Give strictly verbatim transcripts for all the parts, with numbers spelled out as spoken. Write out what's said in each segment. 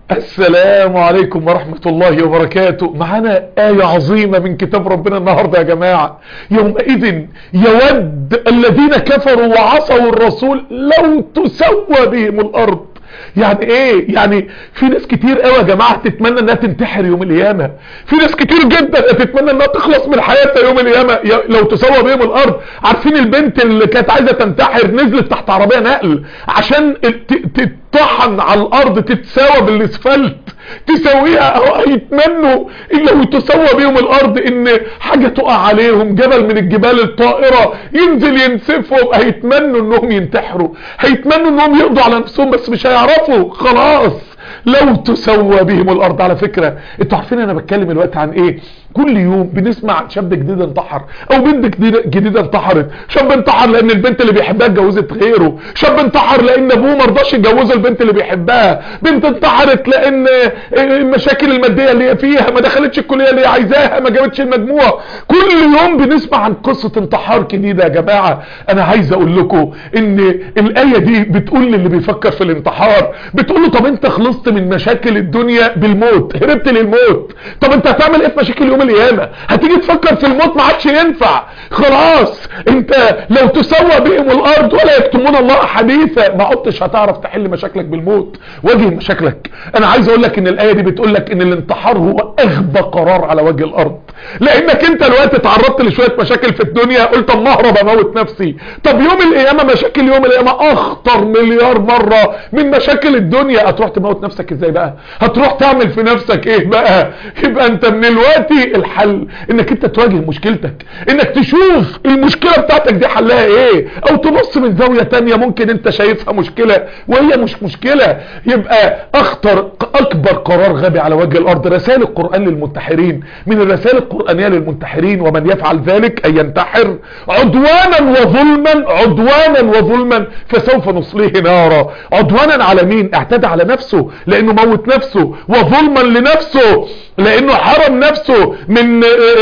السلام عليكم ورحمة الله وبركاته. معانا آية عظيمة من كتاب ربنا النهاردة يا جماعة. يومئذ يود الذين كفروا وعصوا الرسول لو تسوى بهم الأرض. يعني ايه؟ يعني في ناس كتير قوي يا جماعة تتمنى انها تنتحر يوم القيامة. في ناس كتير جدا تتمنى انها تخلص من حياتها يوم القيامة لو تسوى بهم الارض. عارفين البنت اللي كانت عايزة تنتحر نزلت تحت عربية نقل عشان تطحن على الارض تتساوى بالاسفلت تسويها، او هيتمنوا ان لو تسوى بهم الارض ان حاجة تقع عليهم، جبل من الجبال الطائرة ينزل ينسفهم، هيتمنوا انهم ينتحروا، هيتمنوا انهم يقضوا على نفسهم بس مش هيعرفوا. خلاص لو تسوى بهم الارض. على فكرة انتوا عارفين انا بتكلم الوقت عن ايه؟ كل يوم بنسمع عن شاب جديد انتحر او بنت جديده انتحرت. شاب انتحر لان البنت اللي بيحبها اتجوزت غيره، شاب انتحر لان ابوه ما رضاش يجوزه البنت اللي بيحبها، بنت انتحرت لان المشاكل الماديه اللي هي فيها ما دخلتش الكليه اللي هي عايزاها، ما جابتش المجموع. كل يوم بنسمع عن قصه انتحار جديده. يا جماعه انا عايز اقول لكم ان الايه دي بتقول للي بيفكر في الانتحار، بتقول له طب انت خلصت من مشاكل الدنيا بالموت، هربت للموت، طب انت هتعمل ايه في مشاكل يوم القيامة؟ هتيجي تفكر في الموت ما عادش ينفع. خلاص انت لو تسوى بهم الارض ولا يكتمون الله حديثا ما عدتش هتعرف تحل مشاكلك بالموت. واجه مشاكلك. انا عايز اقول لك ان الايه دي بتقول لك ان الانتحار هو اغبى قرار على وجه الارض، لانك انت دلوقتي اتعرضت لشويه مشاكل في الدنيا قلت اما اهرب اموت نفسي. طب يوم القيامه مشاكل يوم القيامه اخطر مليار مره من مشاكل الدنيا. هتروح تموت نفسك ازاي بقى؟ هتروح تعمل في نفسك ايه بقى؟ يبقى انت من الوقت الحل انك انت تواجه مشكلتك، انك تشوف المشكلة بتاعتك دي حلها ايه، او تبص من زاوية تانية ممكن انت شايفها مشكلة وهي مش مشكلة. يبقى اخطر اكبر قرار غبي على وجه الارض رسائل القرآن للمنتحرين. من الرسائل القرآنية للمنتحرين ومن يفعل ذلك اي ينتحر عدوانا وظلما عدوانا وظلما فسوف نصليه نارا. عدوانا على مين؟ اعتدى على نفسه لانه موت نفسه، وظلما لنفسه لانه حرم نفسه من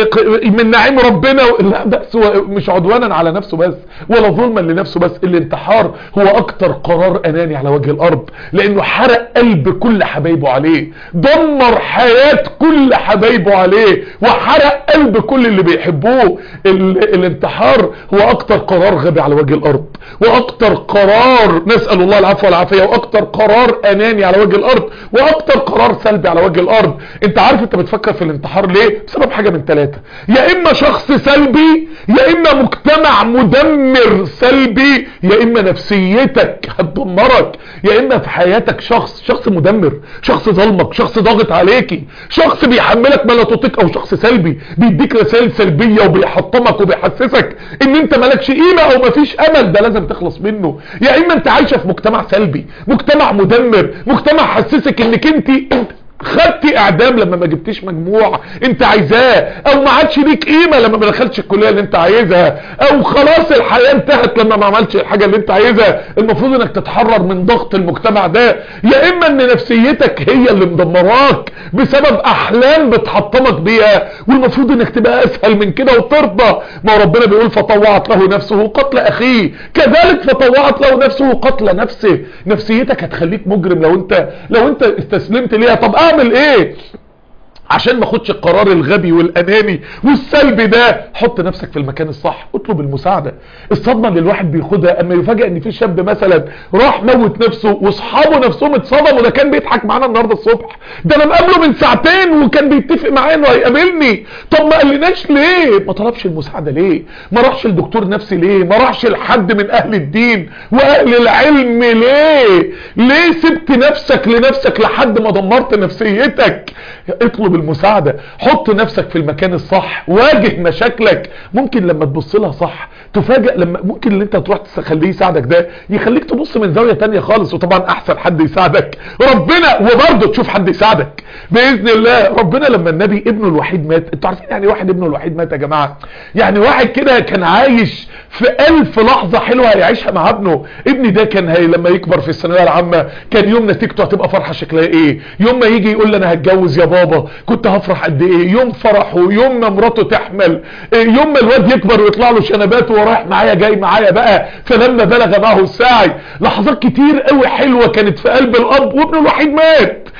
من نعيم ربنا. لا بس مش عدوانا على نفسه بس ولا ظلما لنفسه بس، الانتحار هو اكتر قرار اناني على وجه الارض لانه حرق قلب كل حبايبه عليه، دمر حياة كل حبايبه عليه، وحرق قلب كل اللي بيحبوه. ال الانتحار هو اكتر قرار غبي على وجه الارض، واكتر قرار نسأل الله العفو والعافية، واكتر قرار اناني على وجه الارض، واكتر قرار سلبي على وجه الارض. انت عارف انت بتفكر في الانتحار ليه؟ بسبب حاجة من ثلاثة: يا اما شخص سلبي، يا اما مجتمع مدمر سلبي، يا اما نفسيتك هتدمرك، يا اما في حياتك شخص شخص مدمر، شخص ظلمك، شخص ضاغط عليكي، شخص بيحملك ما لا تطيق، او شخص سلبي بيديك رسائل سلبية وبيحطمك وبيحسسك ان انت مالكش قيمة او مفيش امل. ده لازم تخلص منه. يا اما انت عايشة في مجتمع سلبي، مجتمع مدمر، مجتمع حسسك انك انت, انت خدتي اعدام لما ما جبتيش مجموع انت عايزاه، او ما عادش ليك قيمه لما ما دخلتش الكليه اللي انت عايزها، او خلاص الحياه انتهت لما ما عملتش الحاجه اللي انت عايزها. المفروض انك تتحرر من ضغط المجتمع ده. يا اما ان نفسيتك هي اللي مدمراك بسبب احلام بتحطمك بيها، والمفروض انك تبقى اسهل من كده وترضى. ما ربنا بيقول فطوعت له نفسه قتل اخيه، كذلك فطوعت له نفسه قتل نفسه. نفسيتك هتخليك مجرم لو انت لو انت استسلمت ليها. طب اعمل ايه عشان ما اخدش القرار الغبي والاناني والسلبي ده؟ حط نفسك في المكان الصح، اطلب المساعده. الصدمه اللي الواحد بياخدها اما يفاجئ ان في شاب مثلا راح موت نفسه واصحابه نفسهم اتصدموا، ده كان بيضحك معانا النهارده الصبح، ده انا مقابله من ساعتين وكان بيتفق معايا انه هيقابلني. طب ما قالناش ليه؟ ما طلبش المساعده ليه؟ ما راحش لدكتور نفسي ليه؟ ما راحش لحد من اهل الدين واهل العلم ليه؟ ليه سبت نفسك لنفسك لحد ما دمرت نفسيتك؟ اطلب المساعدة، حط نفسك في المكان الصح، واجه مشاكلك. ممكن لما تبص لها صح تفاجئ، لما ممكن اللي انت تروح تخليه يساعدك ده يخليك تبص من زاوية تانية خالص. وطبعا احسن حد يساعدك ربنا، وبرضه تشوف حد يساعدك باذن الله ربنا. لما النبي ابنه الوحيد مات، انتوا عارفين يعني واحد ابنه الوحيد مات يا جماعة؟ يعني واحد كده كان عايش في الف لحظة حلوة هيعيشها مع ابنه. ابني ده كان هي لما يكبر في الثانوية العامة كان يوم نتيجته هتبقى فرحة شكلها ايه، يوم ما يجي يقول لي انا هتجوز يا بابا كنت هفرح قد ايه، يوم فرحه، يوم ما مراته تحمل، يوم ما الواد يكبر ويطلع له شنبات ورايح معايا جاي معايا بقى، فلما بلغ معه السعي. لحظات كتير قوي حلوة كانت في قلب الاب وابنه الوحيد مات.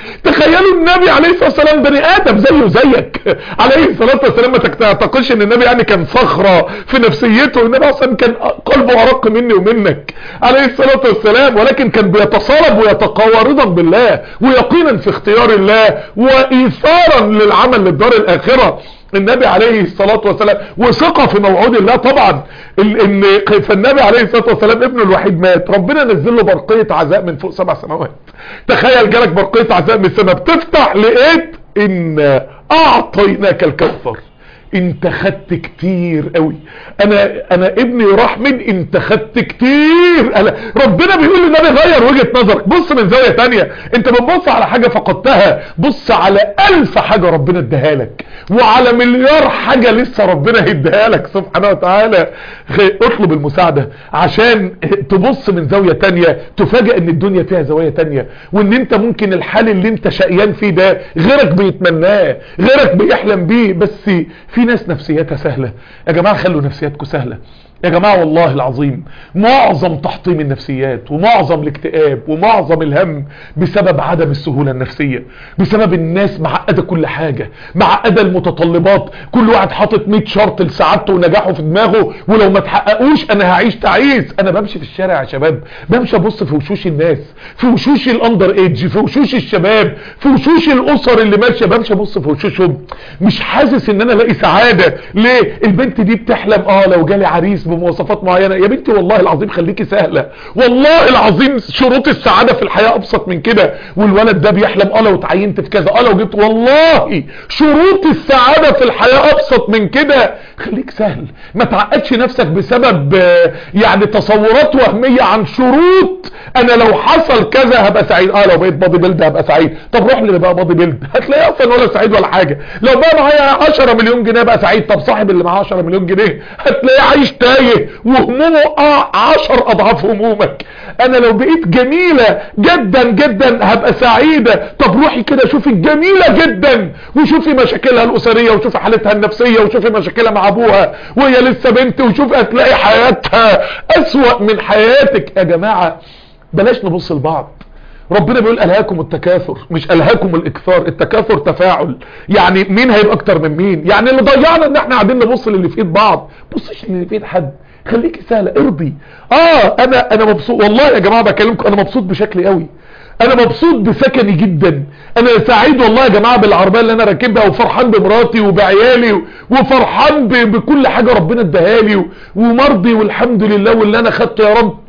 تخيلوا النبي عليه الصلاة والسلام بني ادم زيه زيك عليه الصلاة والسلام. ما تعتقدش ان النبي يعني كان صخرة في نفسيته، النبي اصلا كان قلبه ارق مني ومنك عليه الصلاة والسلام، ولكن كان بيتصالب ويتقوى رضا بالله ويقينا في اختيار الله وايثارا للعمل للدار الاخرة النبي عليه الصلاة والسلام، وثقة في موعود الله طبعا. ان فالنبي عليه الصلاة والسلام ابنه الوحيد مات، ربنا نزل له برقية عزاء من فوق سبع سماوات. تخيل جالك برقية عزاء من السماء، بتفتح لقيت ان اعطيناك الكوثر. انت خدت كتير قوي. انا انا ابني راح من انت خدت كتير. أنا ربنا بيقول للنبي غير وجهة نظرك، بص من زاوية تانية. انت بتبص على حاجة فقدتها، بص على الف حاجة ربنا اداها لك، وعلى مليار حاجة لسه ربنا هيديها لك سبحانه وتعالى. اطلب المساعدة عشان تبص من زاوية تانية، تفاجئ ان الدنيا فيها زوايا تانية، وان انت ممكن الحال اللي انت شقيان فيه ده غيرك بيتمناه، غيرك بيحلم بيه. بس في ناس نفسياتها سهلة يا جماعة، خلوا نفسياتكم سهلة يا جماعة. والله العظيم معظم تحطيم النفسيات ومعظم الاكتئاب ومعظم الهم بسبب عدم السهولة النفسية، بسبب الناس معقدة كل حاجة، معقدة المتطلبات. كل واحد حاطط مية شرط لسعادته ونجاحه في دماغه، ولو ما تحققوش انا هعيش تعيس. انا بمشي في الشارع يا شباب، بمشي ابص في وشوش الناس، في وشوش الاندر ايدج، في وشوش الشباب، في وشوش الاسر اللي ماشيه، بمشي ابص في وشوشهم مش حاسس ان انا الاقي سعادة. ليه؟ البنت دي بتحلم اه لو جالي عريس بمواصفات معينة. يا بنتي والله العظيم خليكي سهلة، والله العظيم شروط السعادة في الحياة ابسط من كده. والولد ده بيحلم اه لو اتعينت في كذا، اه لو جبت، والله شروط السعادة في الحياة ابسط من كده. خليك سهل، ما تعقدش نفسك بسبب يعني تصورات وهمية عن شروط. انا لو حصل كذا هبقى سعيد، اه لو بقيت بادي بيلد هبقى سعيد. طب روح اللي بقى بادي بيلد هتلاقيه اصلا ولا سعيد ولا حاجة. لو بقى معايا عشرة مليون جنيه بقى سعيد. طب صاحب اللي معاه عشرة مليون جنيه هتلاقيه عايش تايه وهمومه اه عشر اضعاف همومك. انا لو بقيت جميلة جدا جدا هبقى سعيدة. طب روحي كده شوفي الجميلة جدا وشوفي مشاكلها الاسرية وشوفي حالتها النفسية وشوفي مشاكلها مع ابوها وهي لسه بنت، وشوفي هتلاقي حياتها اسوأ من حياتك. يا جماعة بلاش نبص لبعض. ربنا بيقول الهاكم التكاثر مش الهاكم الاكثار. التكاثر تفاعل، يعني مين هيبقى اكتر من مين. يعني اللي ضيعنا ان احنا قاعدين نبص للي في ايد بعض، بصش للي في ايد حد. خليكي سهله، ارضي. اه انا انا مبسوط والله يا جماعه بكلمكم، انا مبسوط بشكل قوي. انا مبسوط بسكني جدا. انا سعيد والله يا جماعه بالعربيه اللي انا راكبها، وفرحان بمراتي وبعيالي، وفرحان بكل حاجه ربنا اداها لي، ومرضي والحمد لله. واللي انا خدته يا رب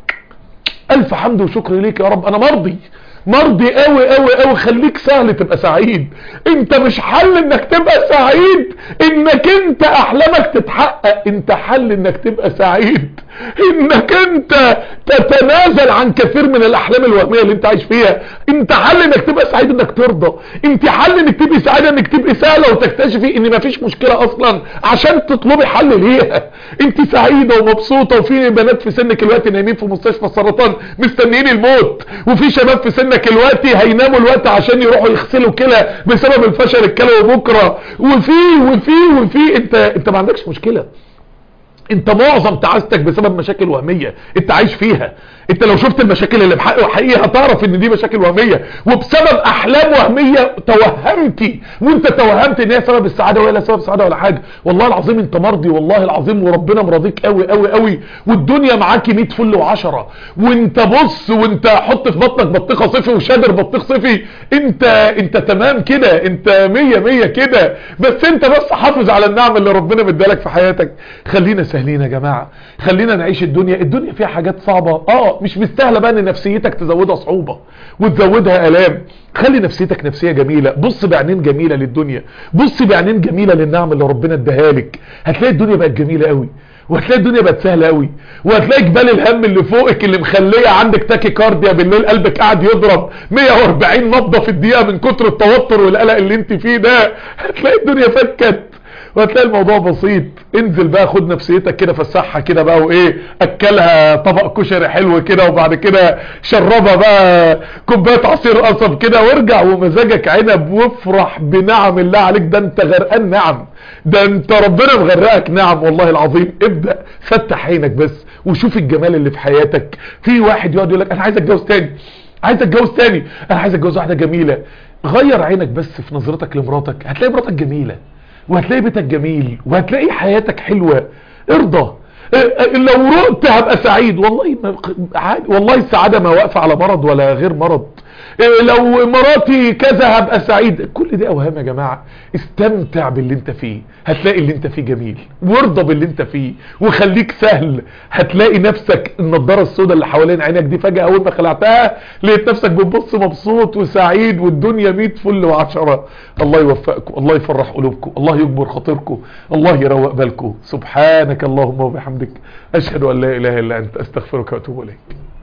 الف حمد وشكر ليك يا رب. انا مرضي مرضي قوي قوي قوي. خليك سهل تبقى سعيد. انت مش حل انك تبقى سعيد انك انت احلامك تتحقق، انت حل انك تبقى سعيد انك انت تتنازل عن كثير من الاحلام الوهمية اللي انت عايش فيها. انت حل انك تبقى سعيد انك ترضى. انت حل انك تبقى سعيدة انك تبقى سهلة وتكتشفي ان مفيش مشكلة اصلا عشان تطلبي حل ليها. انت سعيدة ومبسوطة، وفي بنات في سنك الوقت نايمين في مستشفى السرطان مستنيين الموت، وفي شباب في سنك الوقت هيناموا الوقت عشان يروحوا يغسلوا كلى بسبب الفشل الكلوي بكره، وفي وفي وفي انت انت ما عندكش مشكلة. انت معظم تعاستك بسبب مشاكل وهمية انت عايش فيها. انت لو شفت المشاكل اللي بحقه حقيقة هتعرف ان دي مشاكل وهمية، وبسبب احلام وهمية توهمتي، وانت توهمت ان هي سبب السعادة ولا سبب السعادة ولا حاجة. والله العظيم انت مرضي والله العظيم، وربنا مرضيك قوي قوي قوي، والدنيا معاكي مية فل وعشرة. وانت بص، وانت حط في بطنك بطيخة صيفي وشادر بطيخ صيفي، انت انت تمام كده، انت مية مية كده. بس انت بس حافظ على النعم اللي ربنا مدالك في حياتك. خلينا سهلين يا جماعة، خلينا نعيش الدنيا. الدنيا فيها حاجات صعبة اه مش مستاهله بقى ان نفسيتك تزودها صعوبة وتزودها الام. خلي نفسيتك نفسية جميلة، بص بعينين جميلة للدنيا، بص بعينين جميلة للنعم اللي ربنا اداها لك. هتلاقي الدنيا بقت جميلة قوي، وهتلاقي الدنيا بقت سهلة قوي، وهتلاقي جبال الهم اللي فوقك اللي مخليه عندك تاكي كارديا بالليل، قلبك قاعد يضرب مية واربعين نبضة في الدقيقة من كتر التوتر والقلق اللي انت فيه ده. هتلاقي الدنيا فكت، وهتلاقي الموضوع بسيط. انزل بقى خد نفسيتك كده فسحها كده بقى، وايه اكلها طبق كشري حلو كده، وبعد كده شربها بقى كوبايه عصير قصب كده، وارجع ومزاجك عنب، وافرح بنعم الله عليك. ده انت غرقان نعم، ده انت ربنا مغرقك نعم والله العظيم. ابدأ فتح عينك بس وشوف الجمال اللي في حياتك. في واحد يقعد يقول لك انا عايز اتجوز تاني، عايز اتجوز تاني، انا عايز اتجوز واحده جميله. غير عينك بس في نظرتك لمراتك، هتلاقي مراتك جميلة، وهتلاقي بيتك جميل، وهتلاقي حياتك حلوة. ارضى. لو رؤت هبقى سعيد، والله ما والله السعادة ما واقفة على مرض ولا غير مرض. لو مراتي كذا هبقى سعيد، كل دي اوهام يا جماعة. استمتع باللي انت فيه، هتلاقي اللي انت فيه جميل، وارضى باللي انت فيه، وخليك سهل. هتلاقي نفسك النضارة السوداء اللي حوالين عينك دي فجأة اول ما خلعتها لقيت نفسك بتبص مبسوط وسعيد، والدنيا ميت فل وعشرة. الله يوفقكم، الله يفرح قلوبكم، الله يكبر خاطركم، الله يروق بالكم. سبحانك اللهم وبحمدك، اشهد ان لا اله الا انت، استغفرك واتوب اليك.